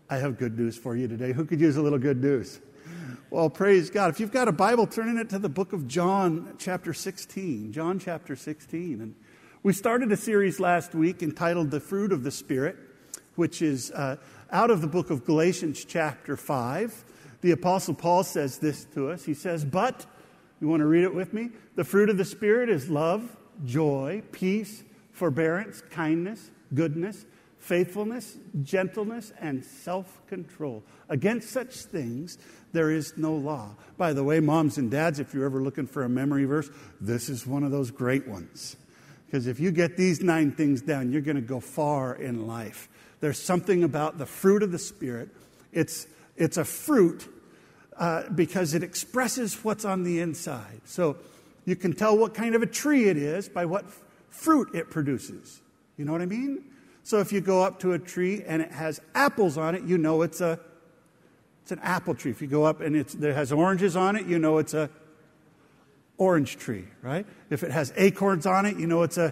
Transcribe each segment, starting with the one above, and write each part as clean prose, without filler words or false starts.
I have good news for you today. Who could use a little good news? Well, praise God. If you've got a Bible, turn in it to the book of John, chapter 16. John, chapter 16. And we started a series last week entitled The Fruit of the Spirit, which is out of the book of Galatians, chapter 5. The Apostle Paul says this to us. He says, but, you want to read it with me? The fruit of the Spirit is love, joy, peace, forbearance, kindness, goodness, faithfulness, gentleness, and self-control. Against such things, there is no law. By the way, moms and dads, if you're ever looking for a memory verse, this is one of those great ones. Because if you get these 9 things down, you're going to go far in life. There's something about the fruit of the Spirit. It's a fruit because it expresses what's on the inside. So you can tell what kind of a tree it is by what fruit it produces. You know what I mean? So if you go up to a tree and it has apples on it, you know it's an apple tree. If you go up and it has oranges on it, you know it's a orange tree, right? If it has acorns on it, you know it's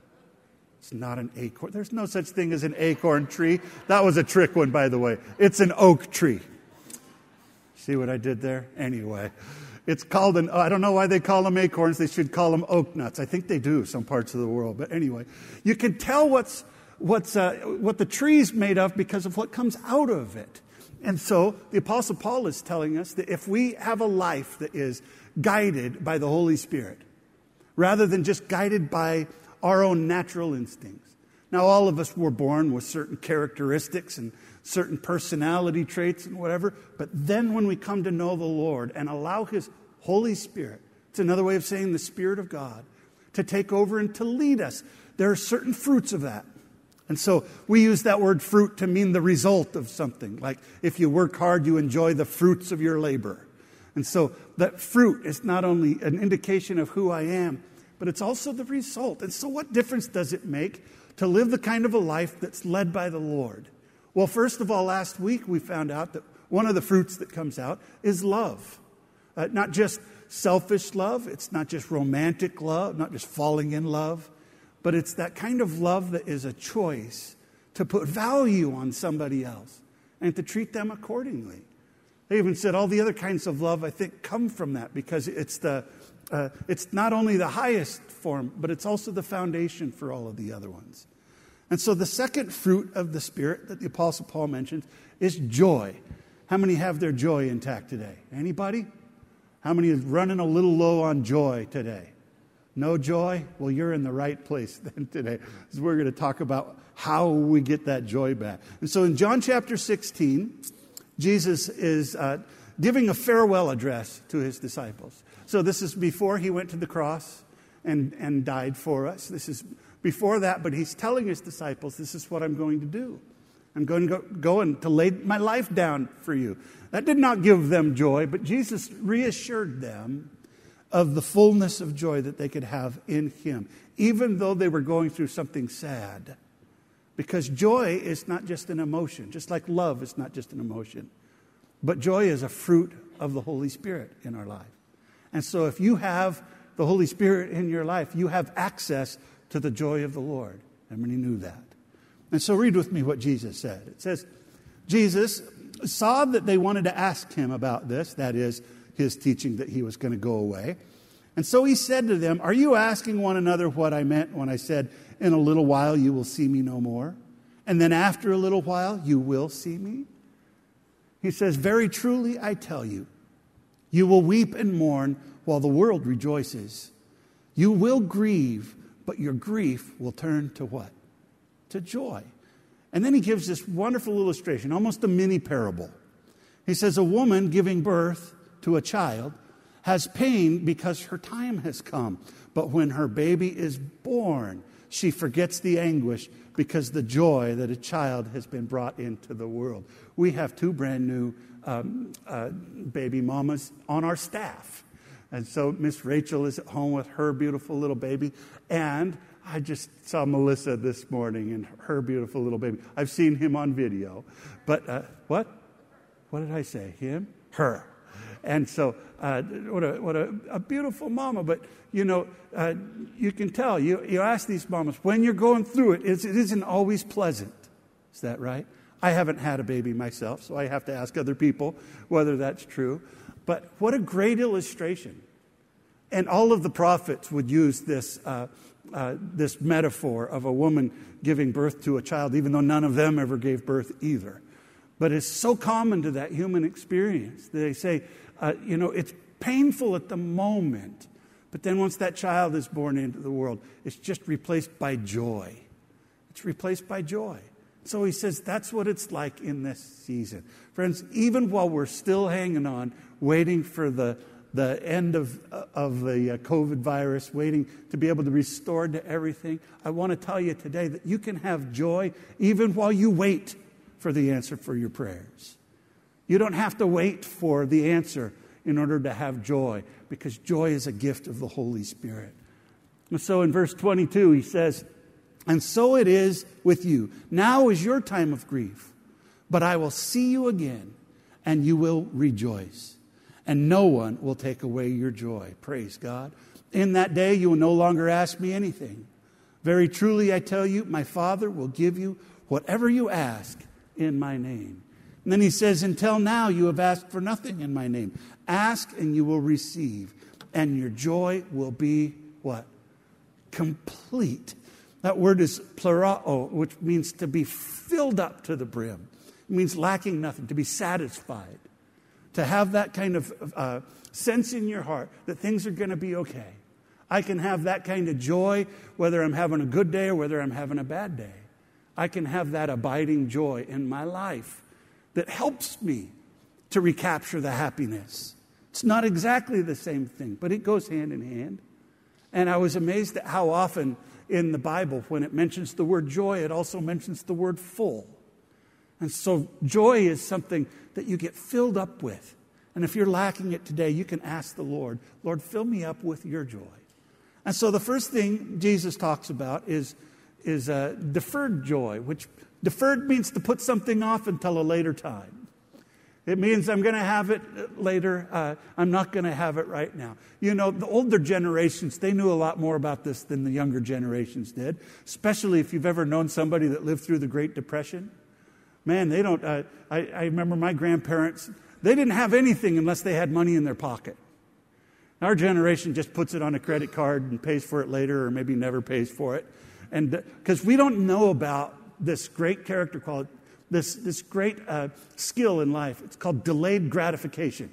not an acorn. There's no such thing as an acorn tree. That was a trick one, by the way. It's an oak tree. See what I did there? Anyway, it's called I don't know why they call them acorns. They should call them oak nuts. I think they do some parts of the world. But anyway, you can tell what the tree's made of because of what comes out of it. And so the Apostle Paul is telling us that if we have a life that is guided by the Holy Spirit, rather than just guided by our own natural instincts. Now, all of us were born with certain characteristics and certain personality traits and whatever, but then when we come to know the Lord and allow His Holy Spirit, it's another way of saying the Spirit of God, to take over and to lead us, there are certain fruits of that. And so we use that word fruit to mean the result of something. Like if you work hard, you enjoy the fruits of your labor. And so that fruit is not only an indication of who I am, but it's also the result. And so what difference does it make to live the kind of a life that's led by the Lord? Well, first of all, last week we found out that one of the fruits that comes out is love. Not just selfish love. It's not just romantic love, not just falling in love. But it's that kind of love that is a choice to put value on somebody else and to treat them accordingly. They even said all the other kinds of love, I think, come from that because it's not only the highest form, but it's also the foundation for all of the other ones. And so the second fruit of the Spirit that the Apostle Paul mentions is joy. How many have their joy intact today? Anybody? How many is running a little low on joy today? No joy? Well, you're in the right place then today. Because we're going to talk about how we get that joy back. And so in John chapter 16, Jesus is giving a farewell address to His disciples. So this is before He went to the cross and died for us. This is before that, but He's telling His disciples, this is what I'm going to do. I'm going to go and to lay my life down for you. That did not give them joy, but Jesus reassured them of the fullness of joy that they could have in Him, even though they were going through something sad. Because joy is not just an emotion, just like love is not just an emotion. But joy is a fruit of the Holy Spirit in our life. And so if you have the Holy Spirit in your life, you have access to the joy of the Lord. And when He knew that. And so read with me what Jesus said. It says, Jesus saw that they wanted to ask Him about this, that is, His teaching that He was going to go away. And so He said to them, are you asking one another what I meant when I said, in a little while you will see me no more? And then after a little while you will see me? He says, very truly I tell you, you will weep and mourn while the world rejoices. You will grieve, but your grief will turn to what? To joy. And then He gives this wonderful illustration, almost a mini parable. He says, a woman giving birth to a child has pain because her time has come. But when her baby is born, she forgets the anguish because the joy that a child has been brought into the world. We have 2 brand new baby mamas on our staff. And so Miss Rachel is at home with her beautiful little baby. And I just saw Melissa this morning and her beautiful little baby. I've seen him on video. But what? What did I say? Him? Her. And so what a beautiful mama. But, you know, you can tell. You ask these mamas, when you're going through it, it isn't always pleasant. Is that right? I haven't had a baby myself, so I have to ask other people whether that's true. But what a great illustration. And all of the prophets would use this metaphor of a woman giving birth to a child, even though none of them ever gave birth either. But it's so common to that human experience. They say, it's painful at the moment, but then once that child is born into the world, it's just replaced by joy. It's replaced by joy. So he says that's what it's like in this season. Friends, even while we're still hanging on, waiting for the end of the COVID virus, waiting to be able to restore to everything, I want to tell you today that you can have joy even while you wait for the answer for your prayers. You don't have to wait for the answer in order to have joy, because joy is a gift of the Holy Spirit. And so in verse 22, he says, "And so it is with you. Now is your time of grief, but I will see you again, and you will rejoice. And no one will take away your joy." Praise God. "In that day you will no longer ask me anything. Very truly I tell you, my Father will give you whatever you ask in my name." And then he says, "Until now you have asked for nothing in my name. Ask and you will receive, and your joy will be" what? Complete. That word is plerao, which means to be filled up to the brim. It means lacking nothing, to be satisfied. To have that kind of sense in your heart that things are going to be okay. I can have that kind of joy whether I'm having a good day or whether I'm having a bad day. I can have that abiding joy in my life that helps me to recapture the happiness. It's not exactly the same thing, but it goes hand in hand. And I was amazed at how often in the Bible, when it mentions the word joy, it also mentions the word full. And so joy is something that you get filled up with. And if you're lacking it today, you can ask the Lord, "Lord, fill me up with your joy." And so the first thing Jesus talks about is deferred joy, which deferred means to put something off until a later time. It means I'm going to have it later. I'm not going to have it right now. You know, the older generations, they knew a lot more about this than the younger generations did, especially if you've ever known somebody that lived through the Great Depression. Man, they don't, I remember my grandparents, they didn't have anything unless they had money in their pocket. Our generation just puts it on a credit card and pays for it later, or maybe never pays for it. And because we don't know about this great character quality, this great skill in life. It's called delayed gratification.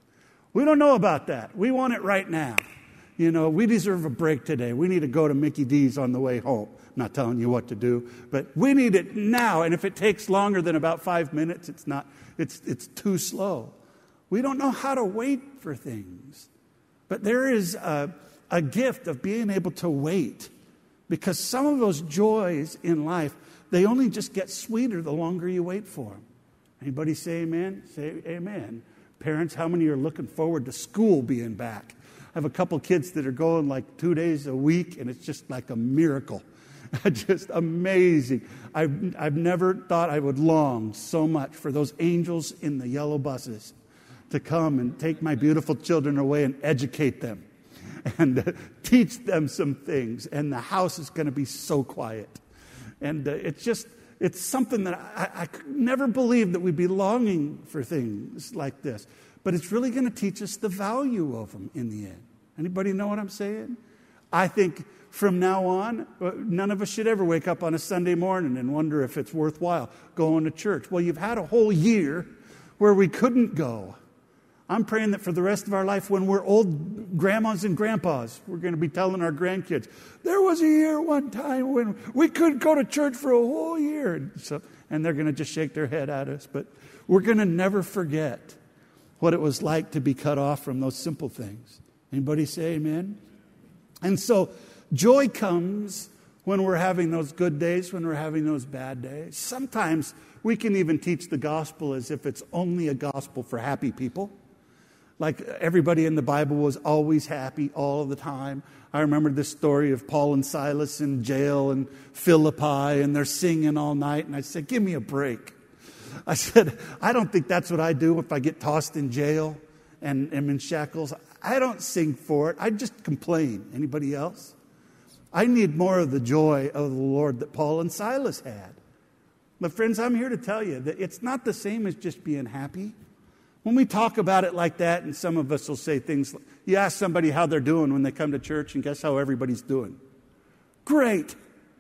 We don't know about that. We want it right now. You know, we deserve a break today. We need to go to Mickey D's on the way home. I'm not telling you what to do, but we need it now. And if it takes longer than about 5 minutes, it's too slow. We don't know how to wait for things. But there is a gift of being able to wait, because some of those joys in life, they only just get sweeter the longer you wait for them. Anybody say amen? Say amen. Parents, how many are looking forward to school being back? I have a couple kids that are going like 2 days a week, and it's just like a miracle. Just amazing. I've never thought I would long so much for those angels in the yellow buses to come and take my beautiful children away and educate them and teach them some things. And the house is going to be so quiet. And it's something that I could never believe that we'd be longing for things like this. But it's really going to teach us the value of them in the end. Anybody know what I'm saying? I think from now on, none of us should ever wake up on a Sunday morning and wonder if it's worthwhile going to church. Well, you've had a whole year where we couldn't go. I'm praying that for the rest of our life, when we're old grandmas and grandpas, we're going to be telling our grandkids, there was a year one time when we couldn't go to church for a whole year. And they're going to just shake their head at us. But we're going to never forget what it was like to be cut off from those simple things. Anybody say amen? And so joy comes when we're having those good days, when we're having those bad days. Sometimes we can even teach the gospel as if it's only a gospel for happy people. Like everybody in the Bible was always happy all of the time. I remember this story of Paul and Silas in jail in Philippi, and they're singing all night. And I said, give me a break. I said, I don't think that's what I do if I get tossed in jail and am in shackles. I don't sing for it. I just complain. Anybody else? I need more of the joy of the Lord that Paul and Silas had. But friends, I'm here to tell you that it's not the same as just being happy. When we talk about it like that, and some of us will say things like, you ask somebody how they're doing when they come to church, and guess how everybody's doing? Great.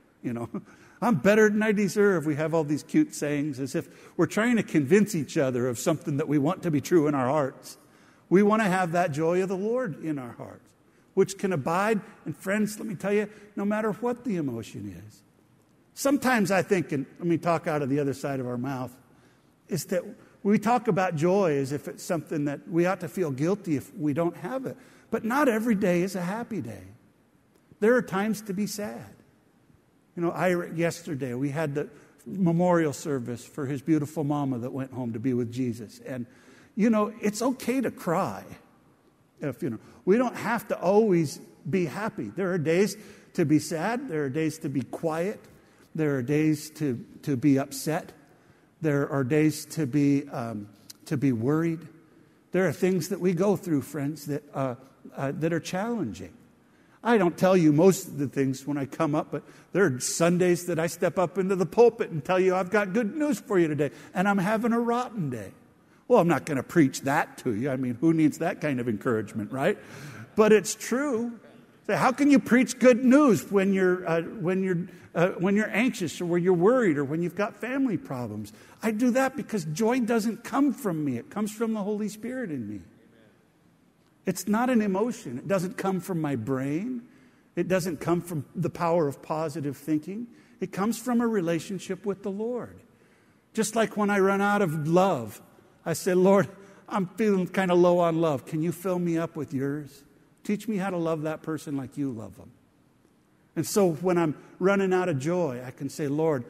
I'm better than I deserve. We have all these cute sayings as if we're trying to convince each other of something that we want to be true in our hearts. We want to have that joy of the Lord in our hearts, which can abide. And friends, let me tell you, no matter what the emotion is. Sometimes I think, and let me talk out of the other side of our mouth, is that we talk about joy as if it's something that we ought to feel guilty if we don't have it. But not every day is a happy day. There are times to be sad. Yesterday we had the memorial service for his beautiful mama that went home to be with Jesus. And, it's okay to cry. We don't have to always be happy. There are days to be sad. There are days to be quiet. There are days to be upset. There are days to be worried. There are things that we go through, friends, that are challenging. I don't tell you most of the things when I come up, but there are Sundays that I step up into the pulpit and tell you, I've got good news for you today, and I'm having a rotten day. Well, I'm not going to preach that to you. I mean, who needs that kind of encouragement, right? But it's true. So how can you preach good news when you're anxious or when you're worried or when you've got family problems? I do that because joy doesn't come from me. It comes from the Holy Spirit in me. It's not an emotion. It doesn't come from my brain. It doesn't come from the power of positive thinking. It comes from a relationship with the Lord. Just like when I run out of love, I say, Lord, I'm feeling kind of low on love. Can you fill me up with yours? Teach me how to love that person like you love them. And so when I'm running out of joy, I can say, Lord,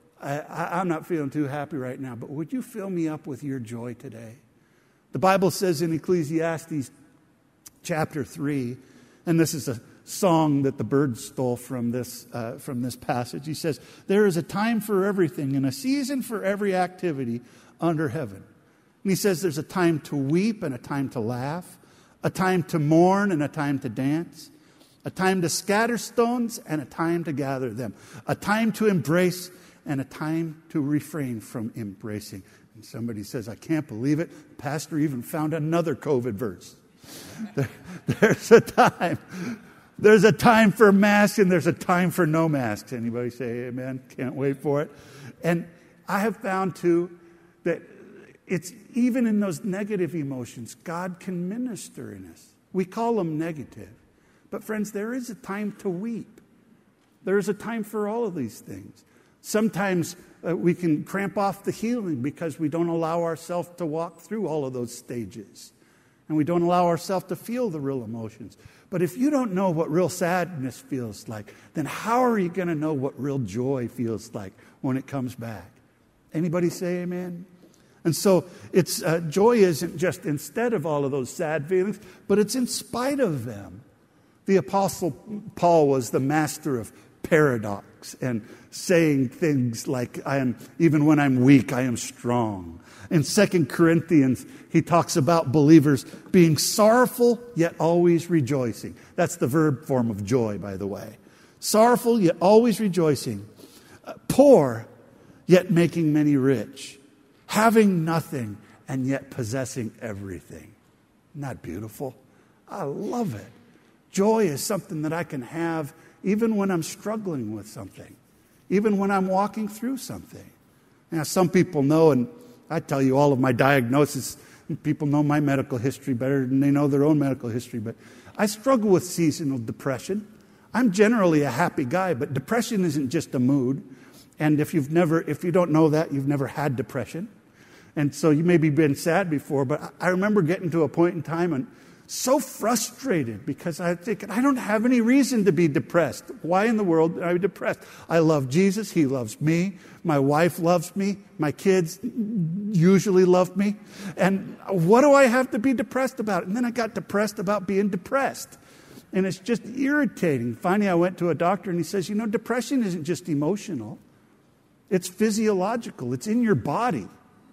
I'm not feeling too happy right now, but would you fill me up with your joy today? The Bible says in Ecclesiastes chapter 3, and this is a song that the Byrds stole from this passage. He says, there is a time for everything and a season for every activity under heaven. And he says there's a time to weep and a time to laugh, a time to mourn and a time to dance, a time to scatter stones and a time to gather them, a time to embrace and a time to refrain from embracing. And somebody says, I can't believe it. The pastor even found another COVID verse. There's a time. There's a time for masks and there's a time for no masks. Anybody say amen? Can't wait for it. And I have found too that it's even in those negative emotions, God can minister in us. We call them negative. But friends, there is a time to weep. There is a time for all of these things. Sometimes we can cramp off the healing because we don't allow ourselves to walk through all of those stages. And we don't allow ourselves to feel the real emotions. But if you don't know what real sadness feels like, then how are you going to know what real joy feels like when it comes back? Anybody say amen? And so it's joy isn't just instead of all of those sad feelings, but it's in spite of them. The Apostle Paul was the master of paradox and saying things like, even when I'm weak, I am strong. In 2 Corinthians, he talks about believers being sorrowful, yet always rejoicing. That's the verb form of joy, by the way. Sorrowful, yet always rejoicing. Poor, yet making many rich. Having nothing, and yet possessing everything. Isn't that beautiful? I love it. Joy is something that I can have even when I'm struggling with something. Even when I'm walking through something. Now, some people know, and I tell you all of my diagnosis, people know my medical history better than they know their own medical history, but I struggle with seasonal depression. I'm generally a happy guy, but depression isn't just a mood. And if you don't know that, you've never had depression. And so you maybe been sad before, but I remember getting to a point in time and so frustrated because I think I don't have any reason to be depressed. Why in the world am I depressed? I love Jesus. He loves me. My wife loves me. My kids usually love me. And what do I have to be depressed about? And then I got depressed about being depressed. And it's just irritating. Finally, I went to a doctor and he says, depression isn't just emotional. It's physiological. It's in your body.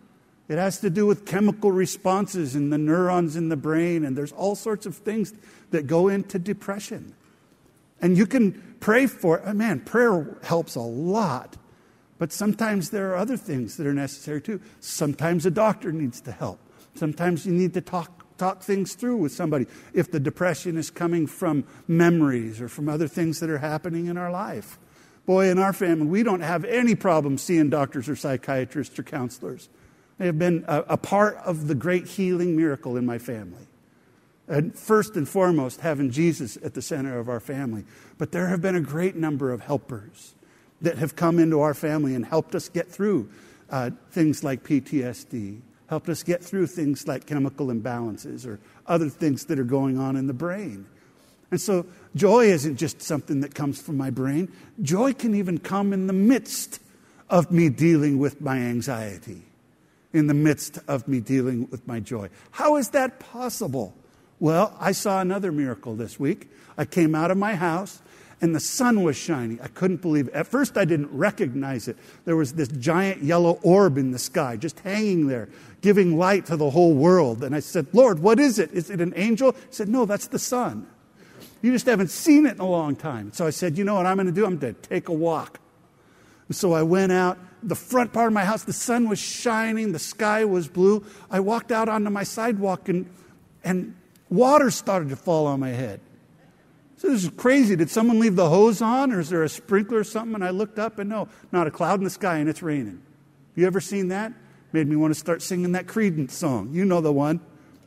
It has to do with chemical responses in the neurons in the brain, and there's all sorts of things that go into depression. And you can pray for it. Man, prayer helps a lot. But sometimes there are other things that are necessary too. Sometimes a doctor needs to help. Sometimes you need to talk things through with somebody if the depression is coming from memories or from other things that are happening in our life. Boy, in our family, we don't have any problem seeing doctors or psychiatrists or counselors. They have been a part of the great healing miracle in my family. And first and foremost, having Jesus at the center of our family. But there have been a great number of helpers that have come into our family and helped us get through things like PTSD, helped us get through things like chemical imbalances or other things that are going on in the brain. And so joy isn't just something that comes from my brain. Joy can even come in the midst of me dealing with my anxiety, in the midst of me dealing with my joy. How is that possible? Well, I saw another miracle this week. I came out of my house and the sun was shining. I couldn't believe it. At first, I didn't recognize it. There was this giant yellow orb in the sky, just hanging there, giving light to the whole world. And I said, Lord, what is it? Is it an angel? He said, no, that's the sun. You just haven't seen it in a long time. So I said, you know what I'm going to do? I'm going to take a walk. And so I went out. The front part of my house, the sun was shining. The sky was blue. I walked out onto my sidewalk and water started to fall on my head. So this is crazy. Did someone leave the hose on, or is there a sprinkler or something? And I looked up and no, not a cloud in the sky, and it's raining. You ever seen that? Made me want to start singing that Creedence song. You know the one.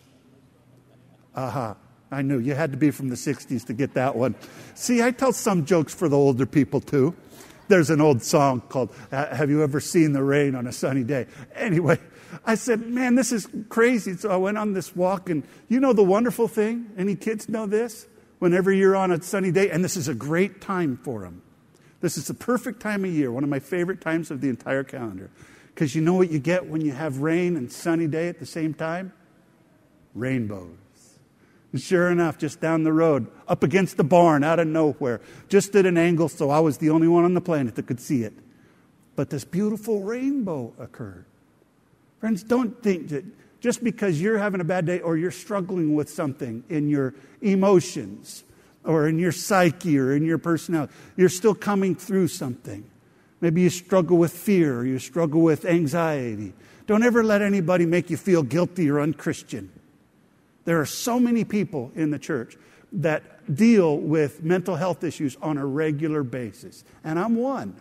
Aha. I knew. You had to be from the 60s to get that one. See, I tell some jokes for the older people too. There's an old song called, Have You Ever Seen the Rain on a Sunny Day? Anyway, I said, man, this is crazy. So I went on this walk, and you know the wonderful thing? Any kids know this? Whenever you're on a sunny day, and this is a great time for them. This is the perfect time of year, one of my favorite times of the entire calendar. Because you know what you get when you have rain and sunny day at the same time? Rainbows. And sure enough, just down the road, up against the barn, out of nowhere, just at an angle, so I was the only one on the planet that could see it. But this beautiful rainbow occurred. Friends, don't think that just because you're having a bad day or you're struggling with something in your emotions or in your psyche or in your personality, you're still coming through something. Maybe you struggle with fear or you struggle with anxiety. Don't ever let anybody make you feel guilty or unchristian. There are so many people in the church that deal with mental health issues on a regular basis. And I'm one.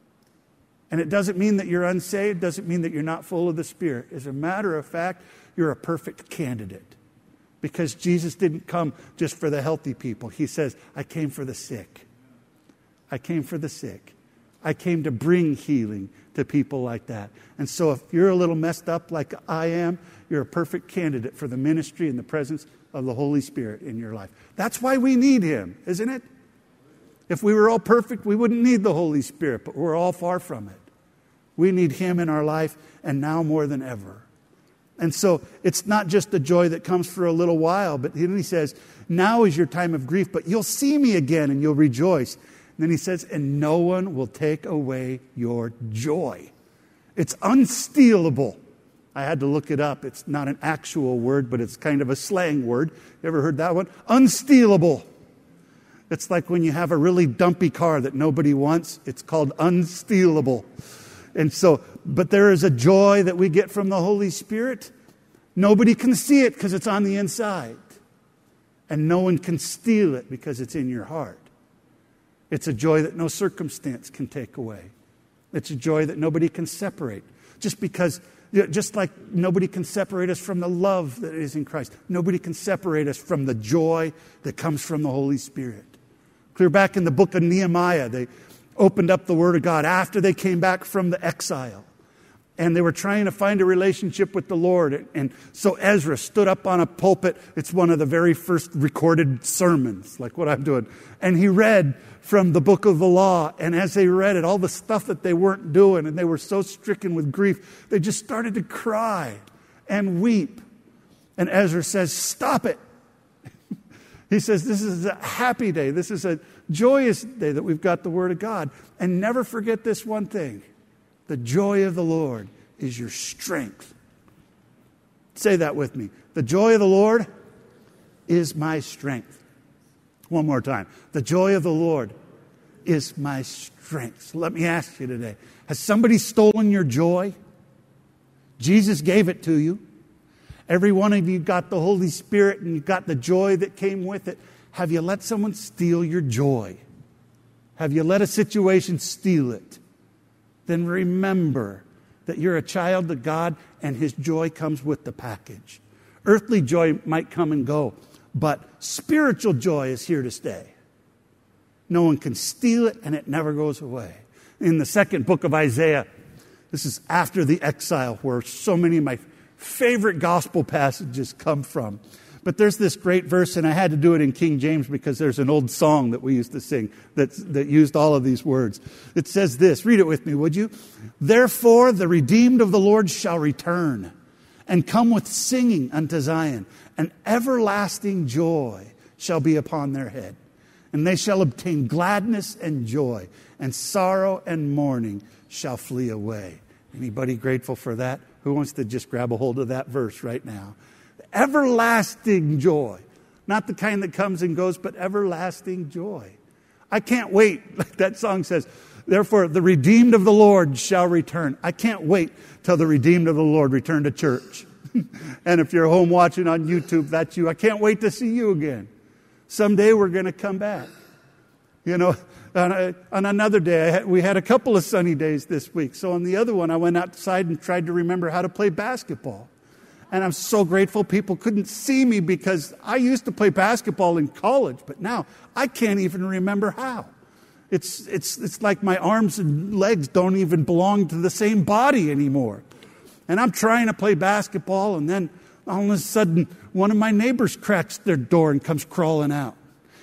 And it doesn't mean that you're unsaved, doesn't mean that you're not full of the Spirit. As a matter of fact, you're a perfect candidate. Because Jesus didn't come just for the healthy people. He says, I came for the sick. I came for the sick. I came to bring healing to people like that. And so if you're a little messed up like I am, you're a perfect candidate for the ministry and the presence of the Holy Spirit in your life. That's why we need Him, isn't it? If we were all perfect, we wouldn't need the Holy Spirit, but we're all far from it. We need Him in our life, and now more than ever. And so it's not just the joy that comes for a little while, but then He says, now is your time of grief, but you'll see me again and you'll rejoice. And then He says, and no one will take away your joy. It's unstealable. I had to look it up. It's not an actual word, but it's kind of a slang word. You ever heard that one? Unstealable. It's like when you have a really dumpy car that nobody wants. It's called unstealable. And so, but there is a joy that we get from the Holy Spirit. Nobody can see it because it's on the inside. And no one can steal it because it's in your heart. It's a joy that no circumstance can take away. It's a joy that nobody can separate. Just like nobody can separate us from the love that is in Christ. Nobody can separate us from the joy that comes from the Holy Spirit. Clear back in the book of Nehemiah, they opened up the Word of God after they came back from the exile. And they were trying to find a relationship with the Lord. And so Ezra stood up on a pulpit. It's one of the very first recorded sermons, like what I'm doing. And he read from the book of the law. And as they read it, all the stuff that they weren't doing, and they were so stricken with grief, they just started to cry and weep. And Ezra says, stop it. He says, this is a happy day. This is a joyous day that we've got the Word of God. And never forget this one thing. The joy of the Lord is your strength. Say that with me. The joy of the Lord is my strength. One more time. The joy of the Lord is my strength. So let me ask you today, has somebody stolen your joy? Jesus gave it to you. Every one of you got the Holy Spirit and you got the joy that came with it. Have you let someone steal your joy? Have you let a situation steal it? Then remember that you're a child of God and His joy comes with the package. Earthly joy might come and go, but spiritual joy is here to stay. No one can steal it and it never goes away. In the second book of Isaiah, this is after the exile where so many of my favorite gospel passages come from. But there's this great verse, and I had to do it in King James because there's an old song that we used to sing that used all of these words. It says this, read it with me, would you? Therefore the redeemed of the Lord shall return and come with singing unto Zion, and everlasting joy shall be upon their head. And they shall obtain gladness and joy, and sorrow and mourning shall flee away. Anybody grateful for that? Who wants to just grab a hold of that verse right now? Everlasting joy. Not the kind that comes and goes, but everlasting joy. I can't wait. Like that song says, therefore the redeemed of the Lord shall return. I can't wait till the redeemed of the Lord return to church. And if you're home watching on YouTube, that's you. I can't wait to see you again. Someday we're going to come back. You know, on another day, we had a couple of sunny days this week. So on the other one, I went outside and tried to remember how to play basketball. And I'm so grateful people couldn't see me because I used to play basketball in college, but now I can't even remember how. It's like my arms and legs don't even belong to the same body anymore. And I'm trying to play basketball, and then all of a sudden, one of my neighbors cracks their door and comes crawling out.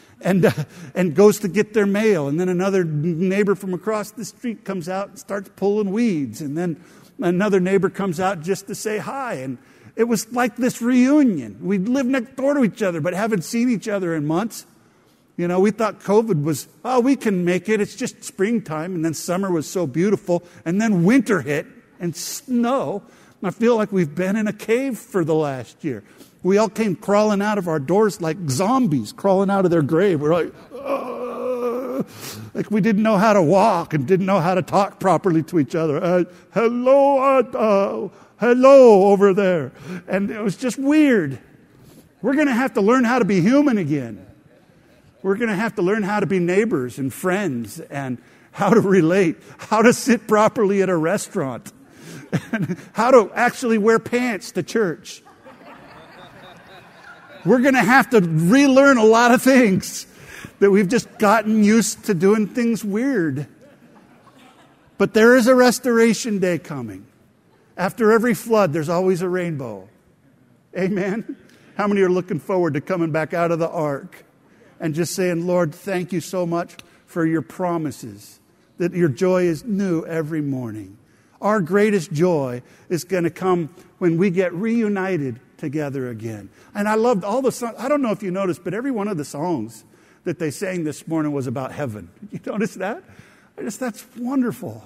And goes to get their mail. And then another neighbor from across the street comes out and starts pulling weeds. And then another neighbor comes out just to say hi. And it was like this reunion. We lived next door to each other, but haven't seen each other in months. You know, we thought COVID was, we can make it. It's just springtime. And then summer was so beautiful. And then winter hit and snow. I feel like we've been in a cave for the last year. We all came crawling out of our doors like zombies crawling out of their grave. We're like we didn't know how to walk and didn't know how to talk properly to each other. Hello over there. And it was just weird. We're going to have to learn how to be human again. We're going to have to learn how to be neighbors and friends and how to relate, how to sit properly at a restaurant, and how to actually wear pants to church. We're going to have to relearn a lot of things that we've just gotten used to doing things weird. But there is a restoration day coming. After every flood, there's always a rainbow. Amen? How many are looking forward to coming back out of the ark and just saying, Lord, thank you so much for your promises, that your joy is new every morning. Our greatest joy is going to come when we get reunited together again. And I loved all the songs. I don't know if you noticed, but every one of the songs that they sang this morning was about heaven. You notice that? That's wonderful.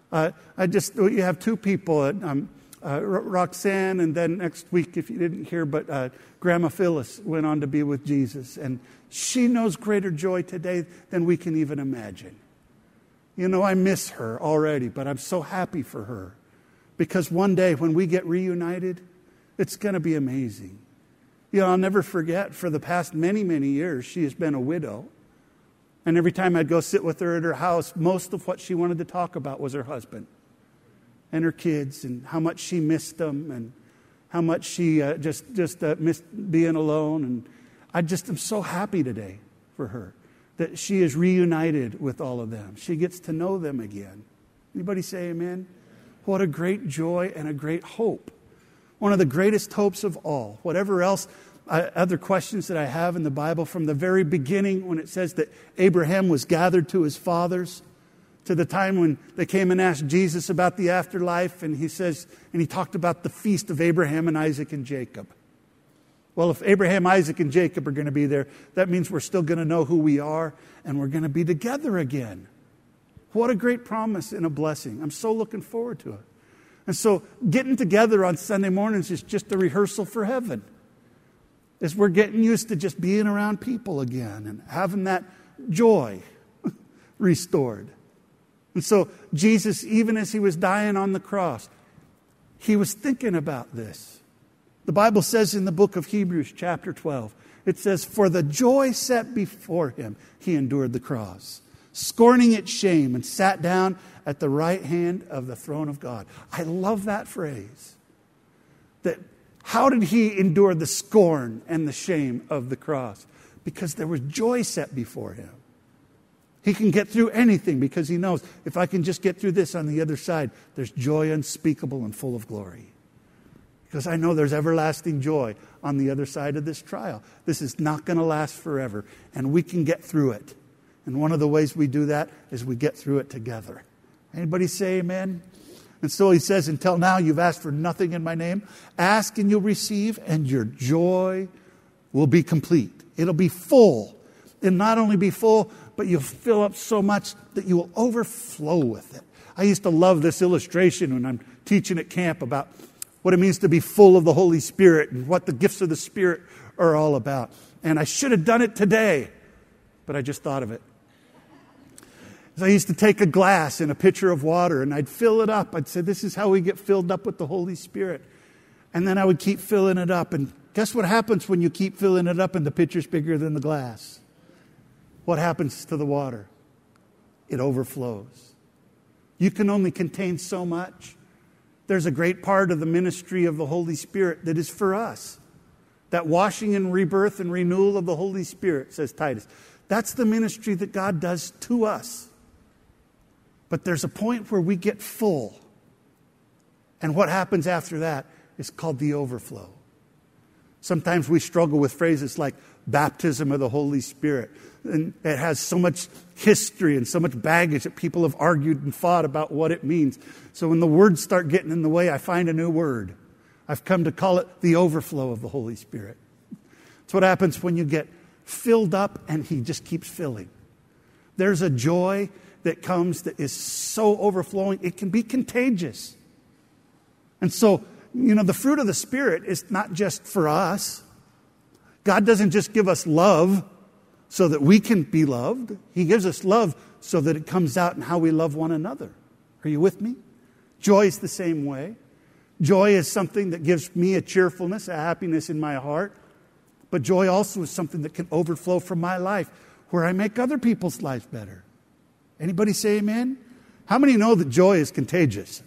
You have two people, Roxanne, and then next week, if you didn't hear, but Grandma Phyllis went on to be with Jesus. And she knows greater joy today than we can even imagine. You know, I miss her already, but I'm so happy for her. Because one day when we get reunited, it's going to be amazing. You know, I'll never forget, for the past many, many years, she has been a widow. And every time I'd go sit with her at her house, most of what she wanted to talk about was her husband and her kids and how much she missed them and how much she just missed being alone. And I just am so happy today for her that she is reunited with all of them. She gets to know them again. Anybody say amen? What a great joy and a great hope. One of the greatest hopes of all. Whatever else, other questions that I have in the Bible from the very beginning when it says that Abraham was gathered to his fathers, to the time when they came and asked Jesus about the afterlife, and he talked about the feast of Abraham and Isaac and Jacob. Well, if Abraham, Isaac, and Jacob are going to be there, that means we're still going to know who we are, and we're going to be together again. What a great promise and a blessing. I'm so looking forward to it. And so getting together on Sunday mornings is just a rehearsal for heaven. As we're getting used to just being around people again and having that joy. restored. And so Jesus, even as he was dying on the cross, he was thinking about this. The Bible says in the book of Hebrews chapter 12, it says, "For the joy set before him, he endured the cross, scorning its shame, and sat down at the right hand of the throne of God." I love that phrase. That how did he endure the scorn and the shame of the cross? Because there was joy set before him. He can get through anything because he knows, if I can just get through this on the other side, there's joy unspeakable and full of glory. Because I know there's everlasting joy on the other side of this trial. This is not going to last forever, and we can get through it. And one of the ways we do that is we get through it together. Anybody say amen? And so he says, "Until now you've asked for nothing in my name. Ask and you'll receive, and your joy will be complete." It'll be full. It'll not only be full, but you'll fill up so much that you will overflow with it. I used to love this illustration when I'm teaching at camp about what it means to be full of the Holy Spirit and what the gifts of the Spirit are all about. And I should have done it today, but I just thought of it. I used to take a glass and a pitcher of water, and I'd fill it up. I'd say, this is how we get filled up with the Holy Spirit. And then I would keep filling it up. And guess what happens when you keep filling it up and the pitcher's bigger than the glass? What happens to the water? It overflows. You can only contain so much. There's a great part of the ministry of the Holy Spirit that is for us. That washing and rebirth and renewal of the Holy Spirit, says Titus. That's the ministry that God does to us. But there's a point where we get full. And what happens after that is called the overflow. Sometimes we struggle with phrases like baptism of the Holy Spirit. And it has so much history and so much baggage that people have argued and fought about what it means. So when the words start getting in the way, I find a new word. I've come to call it the overflow of the Holy Spirit. It's what happens when you get filled up and he just keeps filling. There's a joy that comes that is so overflowing, it can be contagious. And so, the fruit of the Spirit is not just for us. God doesn't just give us love so that we can be loved. He gives us love so that it comes out in how we love one another. Are you with me? Joy is the same way. Joy is something that gives me a cheerfulness, a happiness in my heart. But joy also is something that can overflow from my life, where I make other people's lives better. Anybody say amen? How many know that joy is contagious?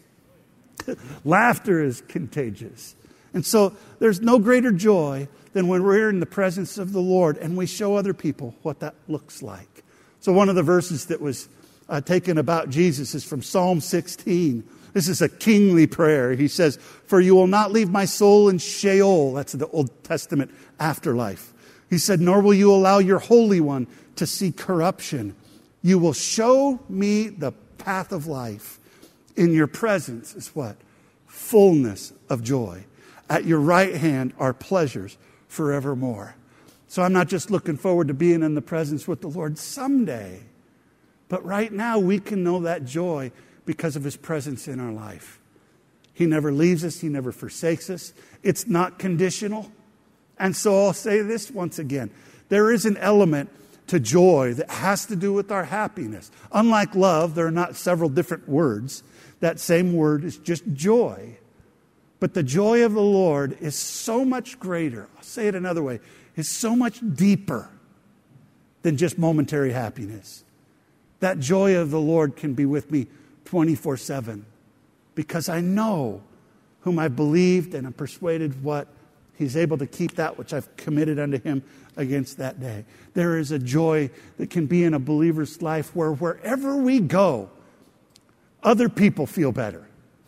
Laughter is contagious. And so there's no greater joy than when we're in the presence of the Lord and we show other people what that looks like. So one of the verses that was taken about Jesus is from Psalm 16. This is a kingly prayer. He says, "For you will not leave my soul in Sheol." That's the Old Testament afterlife. He said, "Nor will you allow your Holy One to see corruption. You will show me the path of life. In your presence is what? Fullness of joy. At your right hand are pleasures forevermore." So I'm not just looking forward to being in the presence with the Lord someday. But right now we can know that joy because of his presence in our life. He never leaves us. He never forsakes us. It's not conditional. And so I'll say this once again. There is an element to joy that has to do with our happiness. Unlike love, there are not several different words. That same word is just joy. But the joy of the Lord is so much greater. I'll say it another way. It's so much deeper than just momentary happiness. That joy of the Lord can be with me 24/7 because I know whom I believed and I'm persuaded what he's able to keep that which I've committed unto him against that day. There is a joy that can be in a believer's life where wherever we go, other people feel better.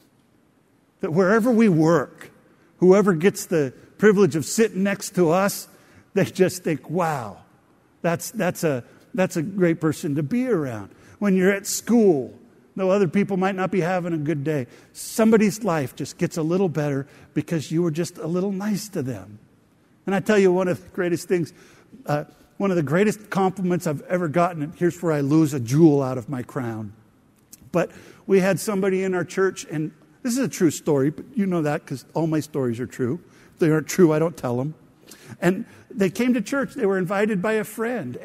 That wherever we work, whoever gets the privilege of sitting next to us, they just think, wow, that's a great person to be around. When you're at school, though other people might not be having a good day, somebody's life just gets a little better because you were just a little nice to them. And I tell you, one of the greatest things, one of the greatest compliments I've ever gotten, and here's where I lose a jewel out of my crown. But we had somebody in our church, and this is a true story, but you know that because all my stories are true. If they aren't true, I don't tell them. And they came to church. They were invited by a friend. And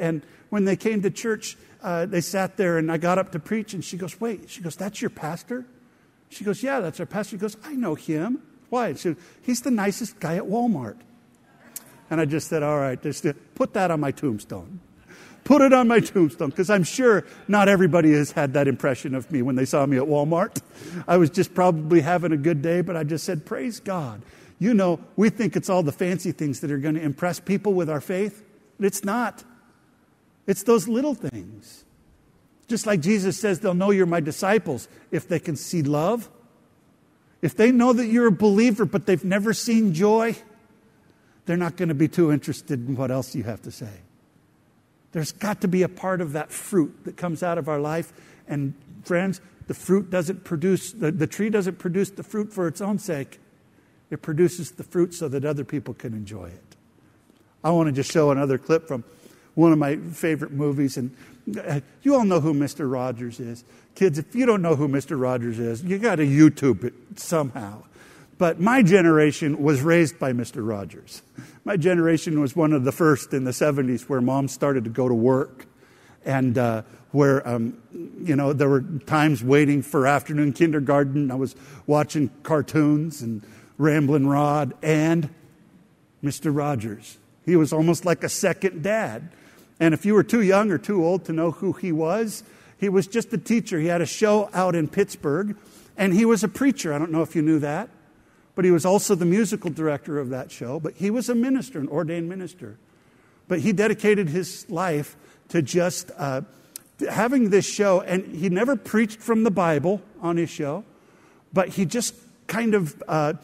when they came to church, they sat there and I got up to preach and she goes, wait, she goes, that's your pastor? She goes, yeah, that's our pastor. She goes, I know him. Why? She goes, he's the nicest guy at Walmart. And I just said, all right, just put that on my tombstone. Put it on my tombstone, because I'm sure not everybody has had that impression of me when they saw me at Walmart. I was just probably having a good day, but I just said, praise God. You know, we think it's all the fancy things that are going to impress people with our faith. But it's not. It's those little things. Just like Jesus says, they'll know you're my disciples if they can see love. If they know that you're a believer, but they've never seen joy, they're not going to be too interested in what else you have to say. There's got to be a part of that fruit that comes out of our life. And friends, the fruit doesn't produce, the tree doesn't produce the fruit for its own sake. It produces the fruit so that other people can enjoy it. I want to just show another clip from one of my favorite movies. And you all know who Mr. Rogers is. Kids, if you don't know who Mr. Rogers is, you got to YouTube it somehow. But my generation was raised by Mr. Rogers. My generation was one of the first in the 70s where moms started to go to work. And where, there were times waiting for afternoon kindergarten. I was watching cartoons and Ramblin' Rod and Mr. Rogers. He was almost like a second dad. And if you were too young or too old to know who he was just a teacher. He had a show out in Pittsburgh, and he was a preacher. I don't know if you knew that. But he was also the musical director of that show. But he was a minister, an ordained minister. But he dedicated his life to just having this show. And he never preached from the Bible on his show. But he just kind of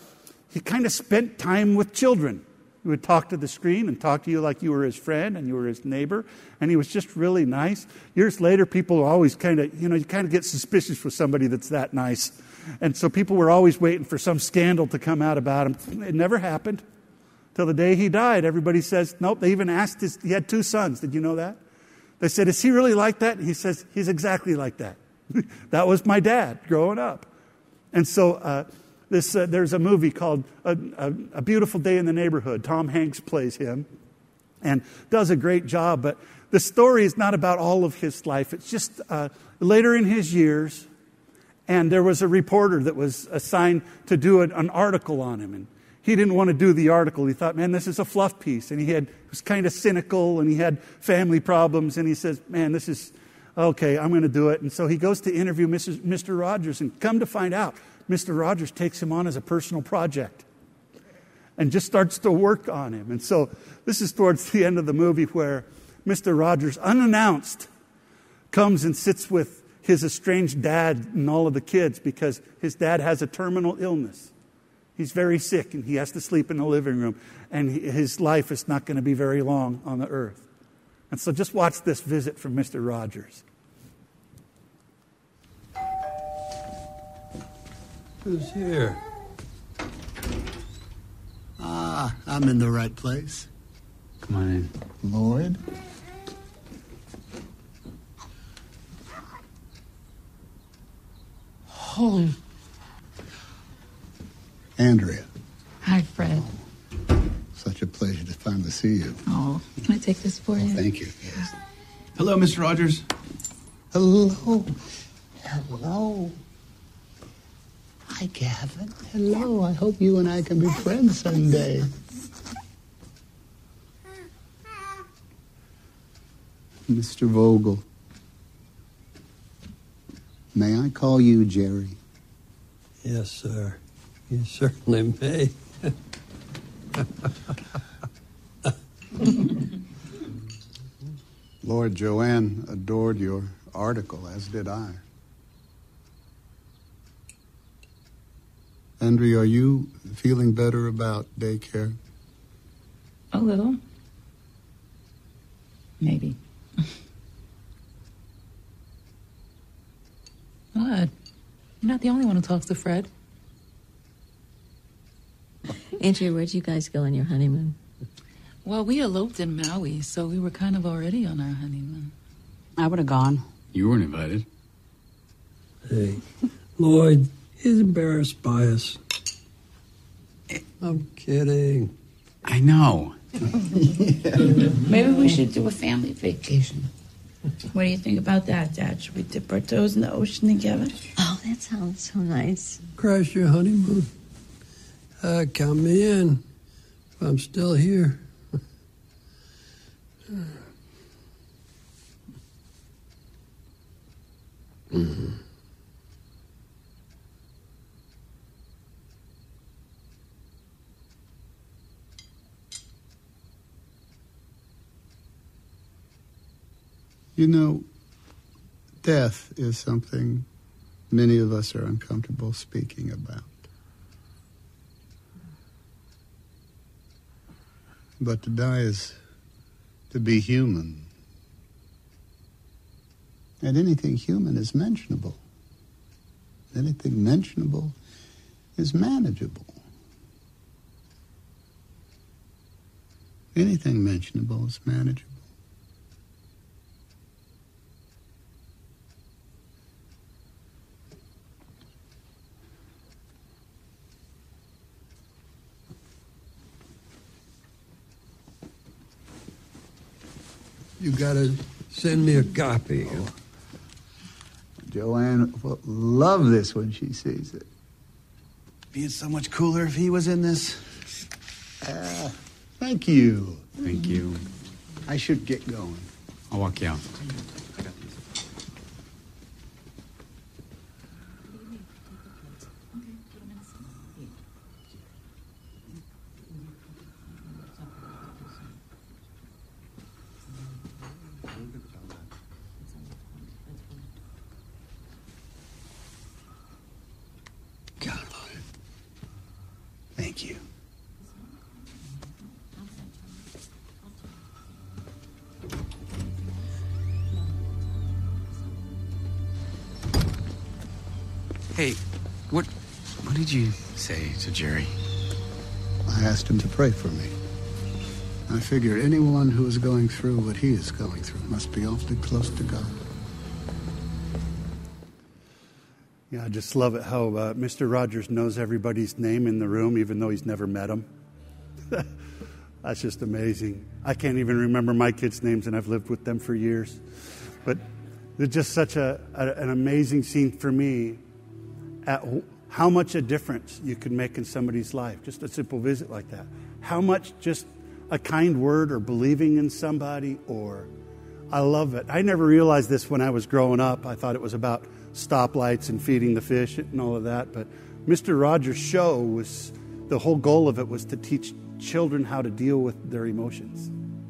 spent time with children. He would talk to the screen and talk to you like you were his friend and you were his neighbor. And he was just really nice. Years later, people always you kind of get suspicious with somebody that's that nice. And so people were always waiting for some scandal to come out about him. It never happened. Till the day he died, everybody says, nope. They even asked he had 2 sons. Did you know that? They said, is he really like that? And he says, he's exactly like that. That was my dad growing up. And so there's a movie called A Beautiful Day in the Neighborhood. Tom Hanks plays him and does a great job. But the story is not about all of his life. It's just later in his years. And there was a reporter that was assigned to do an article on him. And he didn't want to do the article. He thought, man, this is a fluff piece. And he was kind of cynical, and he had family problems. And he says, man, this is, okay, I'm going to do it. And so he goes to interview Mr. Rogers. And come to find out, Mr. Rogers takes him on as a personal project and just starts to work on him. And so this is towards the end of the movie where Mr. Rogers, unannounced, comes and sits with his estranged dad and all of the kids because his dad has a terminal illness. He's very sick and he has to sleep in the living room. And his life is not going to be very long on the earth. And so just watch this visit from Mr. Rogers. Who's here? I'm in the right place. Come on in. Lloyd? Oh. Andrea. Hi, Fred. Such a pleasure to finally see you. Oh, can I take this for you? Thank you. Yes. Hello, Mr. Rogers. Hello. Hello. Hi, Gavin. Hello. I hope you and I can be friends someday. Mr. Vogel. May I call you Jerry? Yes, sir. You certainly may. Lord Joanne adored your article, as did I. Andrea, are you feeling better about daycare? A little. Maybe. What? You're not the only one who talks to Fred. Andrea, where'd you guys go on your honeymoon? Well, we eloped in Maui, so we were kind of already on our honeymoon. I would have gone. You weren't invited. Hey, Lloyd, he's embarrassed by us. I'm kidding. I know. Maybe we should do a family vacation. What do you think about that, Dad? Should we dip our toes in the ocean together? Oh, that sounds so nice. Crash your honeymoon. Count me in. If I'm still here. Mm-hmm. You know, death is something many of us are uncomfortable speaking about. But to die is to be human. And anything human is mentionable. Anything mentionable is manageable. Anything mentionable is manageable. You gotta send me a copy. Oh. Joanne will love this when she sees it. Be so much cooler if he was in this. Thank you. Thank you. I should get going. I'll walk you out. Thank you. Hey, what did you say to Jerry? I asked him to pray for me. I figured anyone who is going through what he is going through must be awfully close to God. Yeah, I just love it how Mr. Rogers knows everybody's name in the room, even though he's never met them. That's just amazing. I can't even remember my kids' names, and I've lived with them for years. But it's just such an amazing scene for me at how much a difference you can make in somebody's life. Just a simple visit like that. How much just a kind word or believing in somebody, or I love it. I never realized this when I was growing up. I thought it was about stoplights and feeding the fish and all of that. But Mr. Rogers' show was, the whole goal of it was to teach children how to deal with their emotions.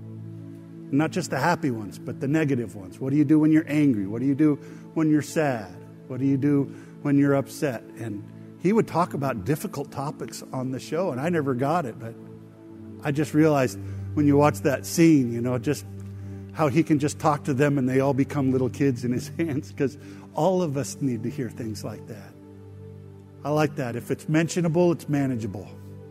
Not just the happy ones, but the negative ones. What do you do when you're angry? What do you do when you're sad? What do you do when you're upset? And he would talk about difficult topics on the show, and I never got it, but I just realized when you watch that scene, you know, just how he can just talk to them and they all become little kids in his hands, because all of us need to hear things like that. I like that. If it's mentionable, it's manageable.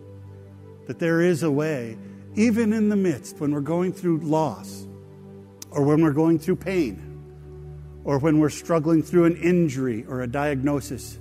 That there is a way, even in the midst, when we're going through loss, or when we're going through pain, or when we're struggling through an injury or a diagnosis,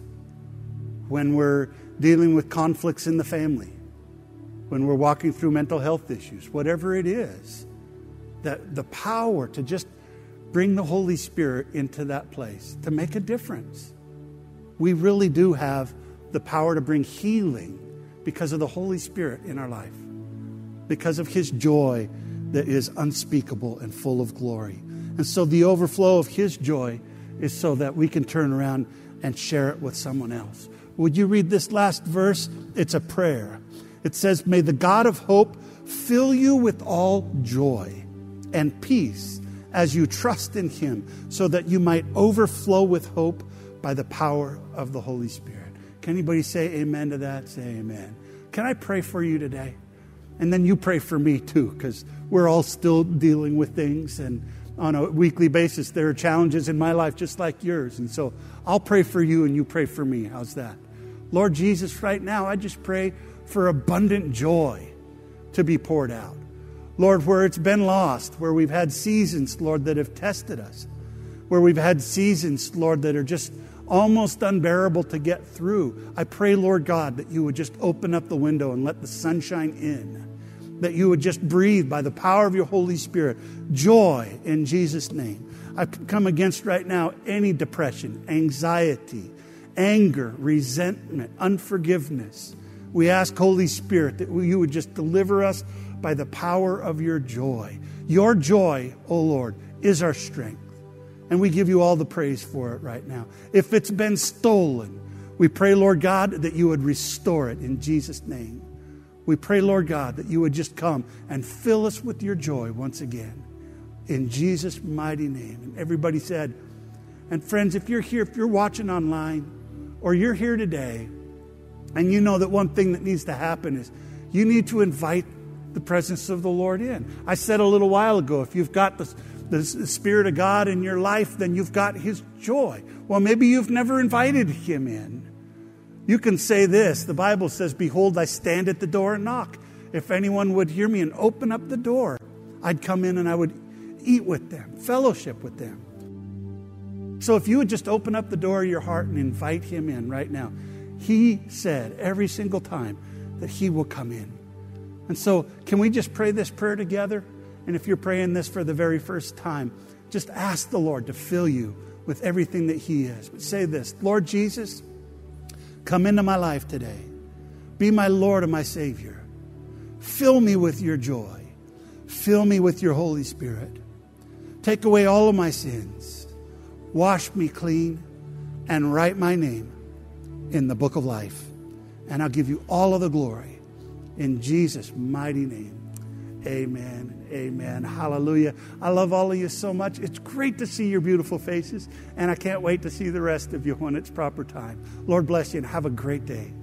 when we're dealing with conflicts in the family, when we're walking through mental health issues, whatever it is, that the power to just bring the Holy Spirit into that place, to make a difference. We really do have the power to bring healing because of the Holy Spirit in our life, because of His joy that is unspeakable and full of glory. And so the overflow of His joy is so that we can turn around and share it with someone else. Would you read this last verse? It's a prayer. It says, "May the God of hope fill you with all joy and peace as you trust in Him, so that you might overflow with hope by the power of the Holy Spirit." Can anybody say amen to that? Say amen. Can I pray for you today? And then you pray for me too, because we're all still dealing with things, and on a weekly basis there are challenges in my life just like yours. And so I'll pray for you and you pray for me. How's that? Lord Jesus, right now I just pray for abundant joy to be poured out. Lord, where it's been lost, where we've had seasons, Lord, that have tested us, where we've had seasons, Lord, that are just almost unbearable to get through, I pray, Lord God, that you would just open up the window and let the sunshine in. that you would just breathe by the power of your Holy Spirit joy in Jesus' name. I come against right now any depression, anxiety, anger, resentment, unforgiveness. We ask, Holy Spirit, that you would just deliver us by the power of your joy. Your joy, O Lord, is our strength. And we give you all the praise for it right now. If it's been stolen, we pray, Lord God, that you would restore it in Jesus' name. We pray, Lord God, that you would just come and fill us with your joy once again. In Jesus' mighty name. And everybody said, and friends, if you're here, if you're watching online, or you're here today, and you know that one thing that needs to happen is you need to invite the presence of the Lord in. I said a little while ago, if you've got the Spirit of God in your life, then you've got His joy. Well, maybe you've never invited Him in. You can say this. The Bible says, behold, I stand at the door and knock. If anyone would hear me and open up the door, I'd come in and I would eat with them, fellowship with them. So if you would just open up the door of your heart and invite Him in right now. He said every single time that He will come in. And so can we just pray this prayer together? And if you're praying this for the very first time, just ask the Lord to fill you with everything that He is. But say this, Lord Jesus, come into my life today. Be my Lord and my Savior. Fill me with your joy. Fill me with your Holy Spirit. Take away all of my sins. Wash me clean and write my name in the book of life. And I'll give you all of the glory in Jesus' mighty name. Amen. Amen. Hallelujah. I love all of you so much. It's great to see your beautiful faces, and I can't wait to see the rest of you when it's proper time. Lord bless you and have a great day.